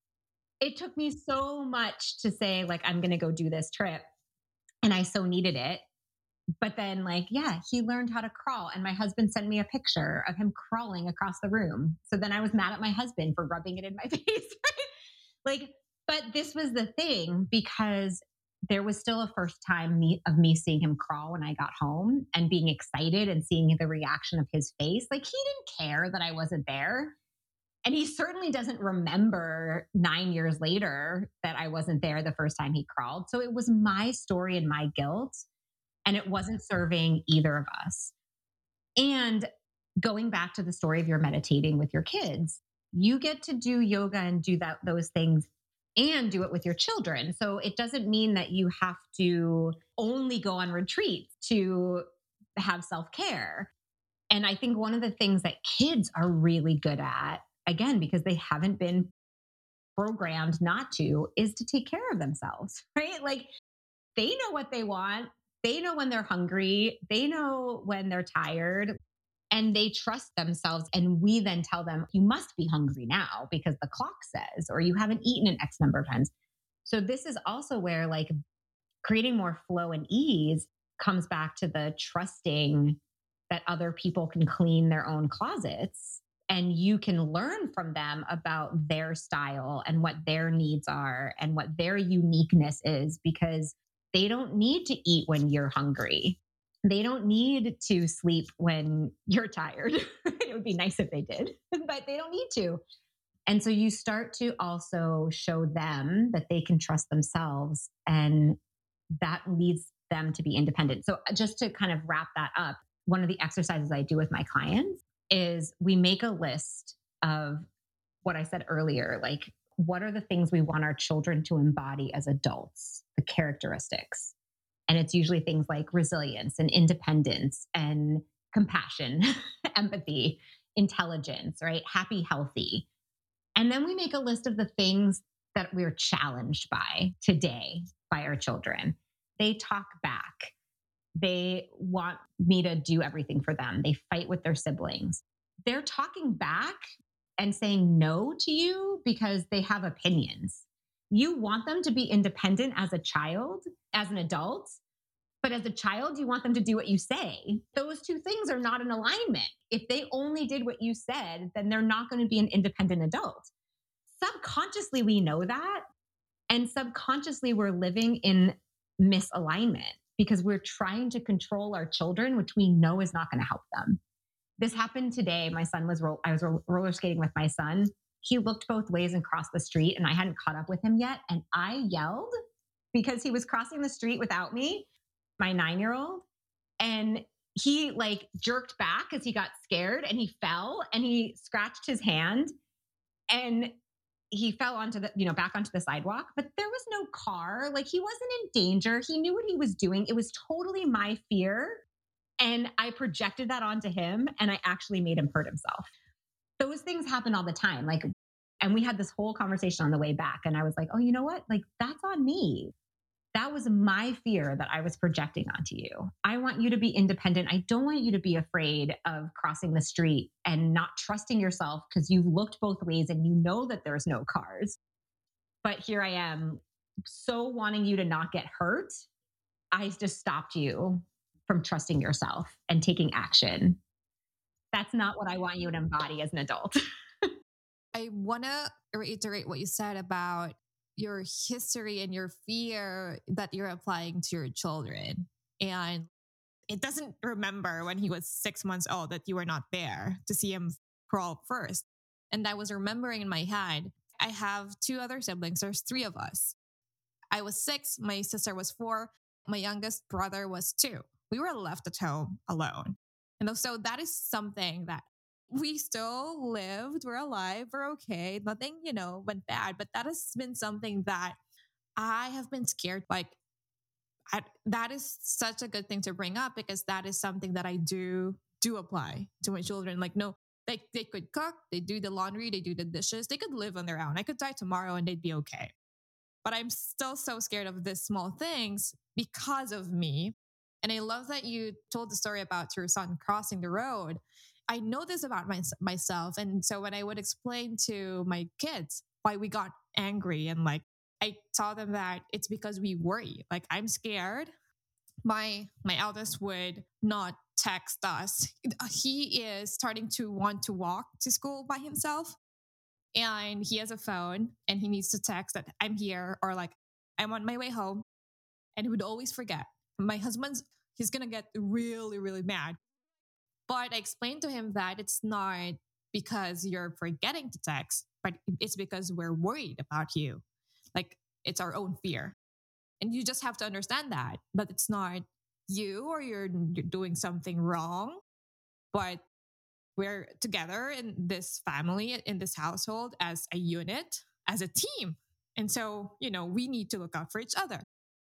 [SPEAKER 2] it took me so much to say, like, I'm going to go do this trip. And I so needed it. But then, like, yeah, he learned how to crawl. And my husband sent me a picture of him crawling across the room. So then I was mad at my husband for rubbing it in my face. Right? Like, but this was the thing because there was still a first time me, of me seeing him crawl when I got home and being excited and seeing the reaction of his face. Like, he didn't care that I wasn't there. And he certainly doesn't remember nine years later that I wasn't there the first time he crawled. So it was my story and my guilt. And it wasn't serving either of us. And going back to the story of your meditating with your kids, you get to do yoga and do that, those things and do it with your children. So it doesn't mean that you have to only go on retreats to have self-care. And I think one of the things that kids are really good at, again, because they haven't been programmed not to, is to take care of themselves, right? Like they know what they want. They know when they're hungry. They know when they're tired and they trust themselves. And we then tell them, you must be hungry now because the clock says, or you haven't eaten an X number of times. So this is also where like creating more flow and ease comes back to the trusting that other people can clean their own closets and you can learn from them about their style and what their needs are and what their uniqueness is, because they don't need to eat when you're hungry. They don't need to sleep when you're tired. It would be nice if they did, but they don't need to. And so you start to also show them that they can trust themselves, and that leads them to be independent. So just to kind of wrap that up, one of the exercises I do with my clients is we make a list of what I said earlier, like what are the things we want our children to embody as adults, the characteristics. And it's usually things like resilience and independence and compassion, empathy, intelligence, right? Happy, healthy. And then we make a list of the things that we're challenged by today by our children. They talk back. They want me to do everything for them. They fight with their siblings. They're talking back and saying no to you because they have opinions. You want them to be independent as a child, as an adult, but as a child, you want them to do what you say. Those two things are not in alignment. If they only did what you said, then they're not going to be an independent adult. Subconsciously, we know that. And subconsciously, we're living in misalignment because we're trying to control our children, which we know is not going to help them. This happened today. My son was, ro- I was ro- roller skating with my son. He looked both ways and crossed the street, and I hadn't caught up with him yet. And I yelled because he was crossing the street without me, my nine-year-old. And he like jerked back as he got scared and he fell and he scratched his hand and he fell onto the, you know, back onto the sidewalk, but there was no car. Like he wasn't in danger. He knew what he was doing. It was totally my fear. And I projected that onto him and I actually made him hurt himself. Those things happen all the time. Like And we had this whole conversation on the way back. And I was like, oh, you know what? Like, that's on me. That was my fear that I was projecting onto you. I want you to be independent. I don't want you to be afraid of crossing the street and not trusting yourself because you've looked both ways and you know that there's no cars. But here I am, so wanting you to not get hurt. I just stopped you from trusting yourself and taking action. That's not what I want you to embody as an adult.
[SPEAKER 1] I want to reiterate what you said about your history and your fear that you're applying to your children. And it doesn't remember when he was six months old that you were not there to see him crawl first. And I was remembering in my head, I have two other siblings. There's three of us. I was six. My sister was four. My youngest brother was two. We were left at home alone. And so that is something that we still lived, we're alive, we're okay. Nothing, you know, went bad. But that has been something that I have been scared. Like, I, that is such a good thing to bring up because that is something that I do do apply to my children. Like, no, they, they could cook, they do the laundry, they do the dishes, they could live on their own. I could die tomorrow and they'd be okay. But I'm still so scared of these small things because of me. And I love that you told the story about your son crossing the road. I know this about my, myself. And so when I would explain to my kids why we got angry and like, I tell them that it's because we worry. Like, I'm scared. My, my eldest would not text us. He is starting to want to walk to school by himself. And he has a phone and he needs to text that I'm here or like, I'm on my way home. And he would always forget. My husband's, he's going to get really, really mad. But I explained to him that it's not because you're forgetting to text, but it's because we're worried about you. Like, it's our own fear. And you just have to understand that, that it's not you or you're, you're doing something wrong, but we're together in this family, in this household as a unit, as a team. And so, you know, we need to look out for each other.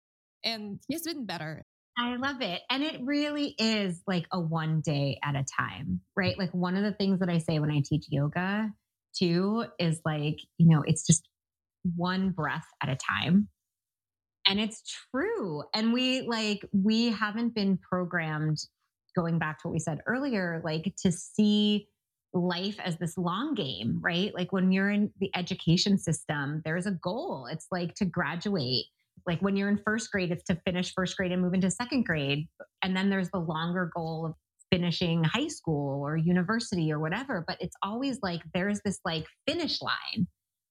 [SPEAKER 1] And he's been better.
[SPEAKER 2] I love it. And it really is like a one day at a time, right? Like, one of the things that I say when I teach yoga too is like, you know, it's just one breath at a time. And it's true. And we like, we haven't been programmed, going back to what we said earlier, like to see life as this long game, right? Like, when you're in the education system, there's a goal. It's like to graduate. Like, when you're in first grade, it's to finish first grade and move into second grade. And then there's the longer goal of finishing high school or university or whatever. But it's always like, there's this like finish line.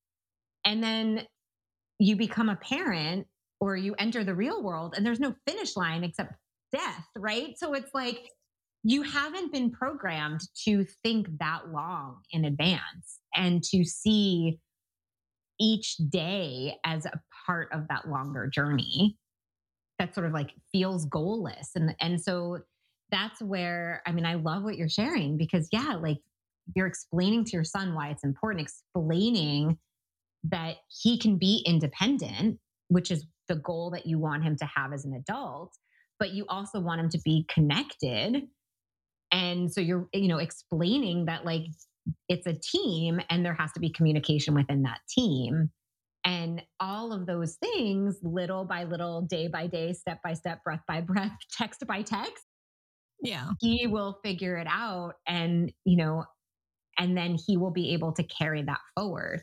[SPEAKER 2] And then you become a parent or you enter the real world and there's no finish line except death, right? So it's like, you haven't been programmed to think that long in advance and to see each day as a part of that longer journey that sort of like feels goalless. And, and so that's where, I mean, I love what you're sharing because yeah, like, you're explaining to your son why it's important, explaining that he can be independent, which is the goal that you want him to have as an adult, but you also want him to be connected. And so you're, you know, explaining that like, it's a team and there has to be communication within that team. And all of those things, little by little, day by day, step by step, breath by breath, text by text.
[SPEAKER 1] Yeah.
[SPEAKER 2] He will figure it out. And, you know, and then he will be able to carry that forward.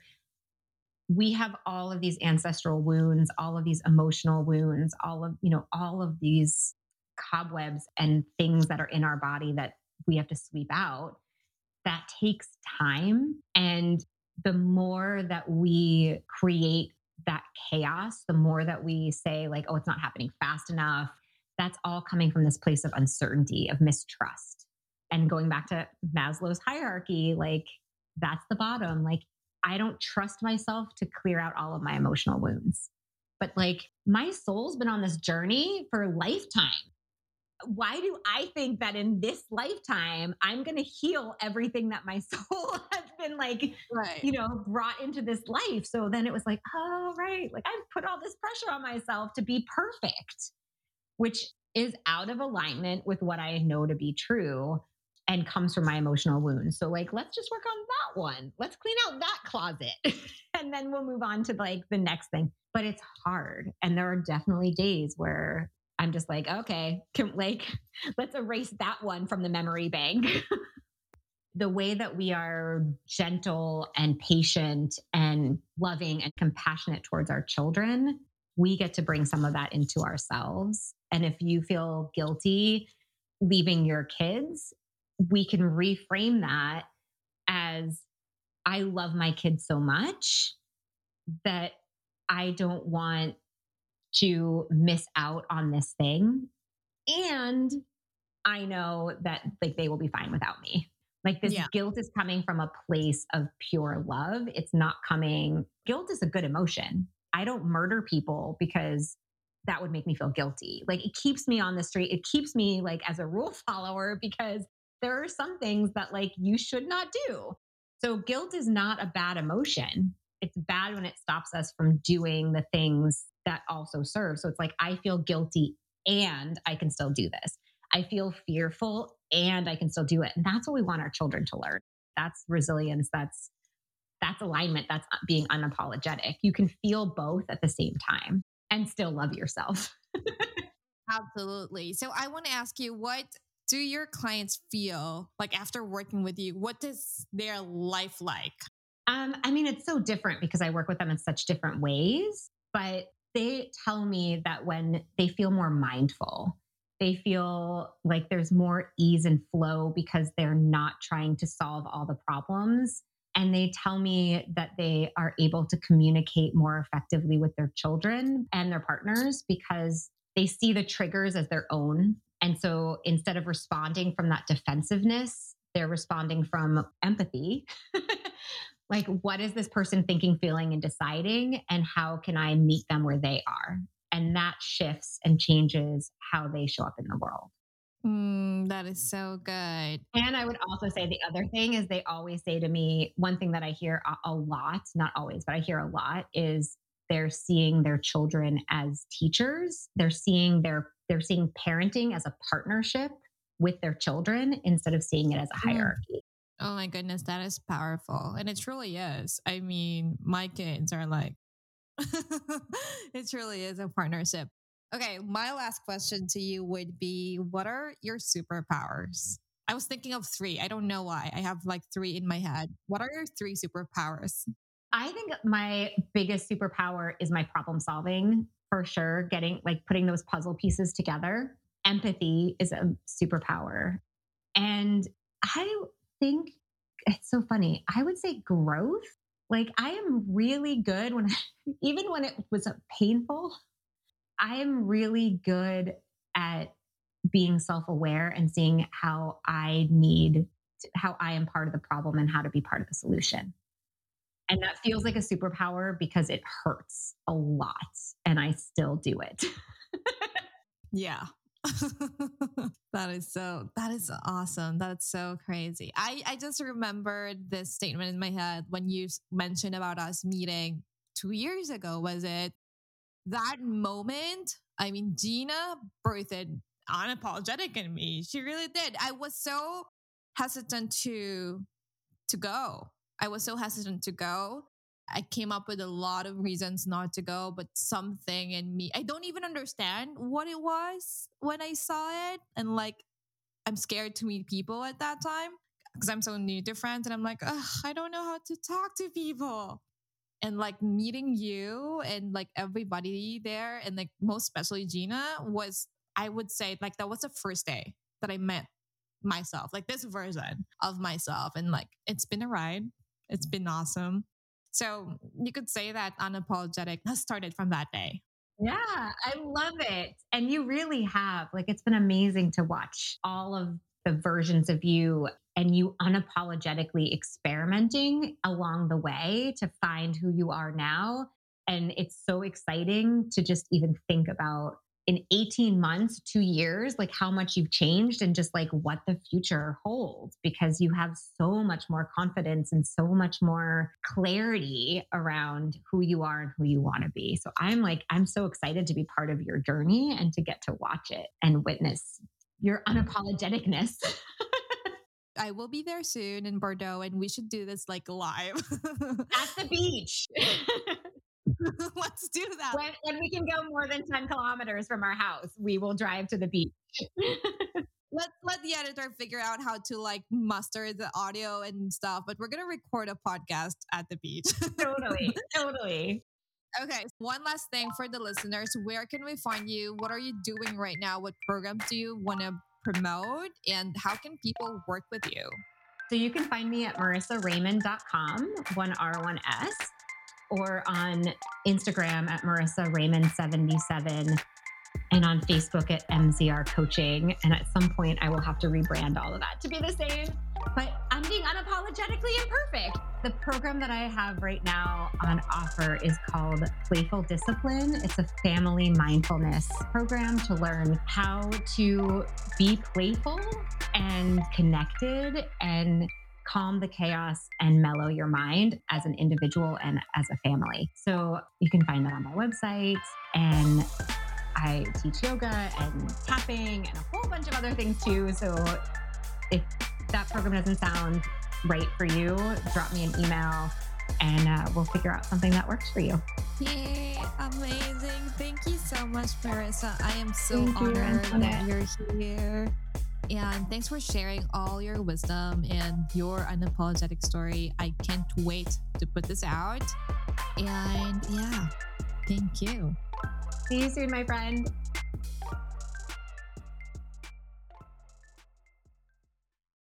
[SPEAKER 2] We have all of these ancestral wounds, all of these emotional wounds, all of, you know, all of these cobwebs and things that are in our body that we have to sweep out. That takes time. And the more that we create that chaos, the more that we say like, oh, it's not happening fast enough. That's all coming from this place of uncertainty, of mistrust. And going back to Maslow's hierarchy, like, that's the bottom. Like, I don't trust myself to clear out all of my emotional wounds. But like, my soul's been on this journey for a lifetime. Why do I think that in this lifetime, I'm going to heal everything that my soul has been like,
[SPEAKER 1] right.
[SPEAKER 2] you know, brought into this life? So then it was like, oh, right. Like, I've put all this pressure on myself to be perfect, which is out of alignment with what I know to be true. and comes from my emotional wounds. So like, let's just work on that one. Let's clean out that closet. And then we'll move on to like the next thing. But it's hard. And there are definitely days where I'm just like, okay, can, like, let's erase that one from the memory bank. The way that we are gentle and patient and loving and compassionate towards our children, we get to bring some of that into ourselves. And if you feel guilty leaving your kids, we can reframe that as I love my kids so much that I don't want to miss out on this thing. And I know that like they will be fine without me. Like this
[SPEAKER 1] Yeah.
[SPEAKER 2] guilt is coming from a place of pure love. It's not coming, guilt is a good emotion. I don't murder people because that would make me feel guilty. Like it keeps me on the street. It keeps me like as a rule follower because there are some things that like you should not do. So guilt is not a bad emotion. It's bad when it stops us from doing the things that also serve. So it's like, I feel guilty and I can still do this. I feel fearful and I can still do it. And that's what we want our children to learn. That's resilience. That's that's alignment. That's being unapologetic. You can feel both at the same time and still love yourself.
[SPEAKER 1] Absolutely. So I want to ask you, what do your clients feel like after working with you? What is their life like?
[SPEAKER 2] Um, I mean, it's so different because I work with them in such different ways, but they tell me that when they feel more mindful, they feel like there's more ease and flow because they're not trying to solve all the problems. And they tell me that they are able to communicate more effectively with their children and their partners because they see the triggers as their own. And so instead of responding from that defensiveness, they're responding from empathy. Like, what is this person thinking, feeling, and deciding? And how can I meet them where they are? And that shifts and changes how they show up in the world.
[SPEAKER 1] Mm, that is so good.
[SPEAKER 2] And I would also say the other thing is they always say to me, one thing that I hear a, a lot, not always, but I hear a lot is they're seeing their children as teachers. They're seeing their, they're seeing parenting as a partnership with their children instead of seeing it as a hierarchy.
[SPEAKER 1] Oh my goodness, that is powerful. And it truly is. I mean, my kids are like, it truly is a partnership. Okay, my last question to you would be, what are your superpowers? I was thinking of three. I don't know why. I have like three in my head. What are your three superpowers?
[SPEAKER 2] I think my biggest superpower is my problem solving for sure. Getting like putting those puzzle pieces together. Empathy is a superpower. And I think it's so funny. I would say growth. Like I am really good when, even when it was painful, I am really good at being self-aware and seeing how I need, to, how I am part of the problem and how to be part of the solution. And that feels like a superpower because it hurts a lot and I still do it.
[SPEAKER 1] Yeah. that is so, that is awesome. That's so crazy. I, I just remembered this statement in my head when you mentioned about us meeting two years ago, was it? That moment, I mean, Gina birthed unapologetic in me. She really did. I was so hesitant to, to go. I was so hesitant to go. I came up with a lot of reasons not to go, but something in me, I don't even understand what it was when I saw it. And like, I'm scared to meet people at that time because I'm so new to friends. And I'm like, ugh, I don't know how to talk to people. And like meeting you and like everybody there, and like most especially Gina, was, I would say, like that was the first day that I met myself, like this version of myself. And like, it's been a ride. It's been awesome. So you could say that unapologetic has started from that day.
[SPEAKER 2] Yeah, I love it. And you really have. Like, it's been amazing to watch all of the versions of you and you unapologetically experimenting along the way to find who you are now. And it's so exciting to just even think about in eighteen months, two years, like how much you've changed and just like what the future holds, because you have so much more confidence and so much more clarity around who you are and who you want to be. So I'm like, I'm so excited to be part of your journey and to get to watch it and witness your unapologeticness.
[SPEAKER 1] I will be there soon in Bordeaux, and we should do this like live.
[SPEAKER 2] At the beach.
[SPEAKER 1] Let's do that.
[SPEAKER 2] When, when we can go more than ten kilometers from our house, we will drive to the beach.
[SPEAKER 1] let let the editor figure out how to like muster the audio and stuff, but we're gonna record a podcast at the beach.
[SPEAKER 2] Totally, totally.
[SPEAKER 1] Okay, one last thing for the listeners. Where can we find you? What are you doing right now? What programs do you want to promote? And how can people work with you?
[SPEAKER 2] So you can find me at marissa raymond dot com, one R, one S, or on Instagram at marissa raymond seventy-seven, and on Facebook at M Z R Coaching. And at some point, I will have to rebrand all of that to be the same. But I'm being unapologetically imperfect. The program that I have right now on offer is called Playful Discipline. It's a family mindfulness program to learn how to be playful and connected and calm the chaos and mellow your mind as an individual and as a family. So you can find that on my website. And I teach yoga and tapping and a whole bunch of other things too. So if that program doesn't sound right for you, drop me an email and uh, we'll figure out something that works for you.
[SPEAKER 1] Yay, amazing. Thank you so much, Marissa. I am so
[SPEAKER 2] Thank you,
[SPEAKER 1] honored that
[SPEAKER 2] Antoinette.
[SPEAKER 1] you're here. And thanks for sharing all your wisdom and your unapologetic story. I can't wait to put this out. And yeah, thank you.
[SPEAKER 2] See you soon, my friend.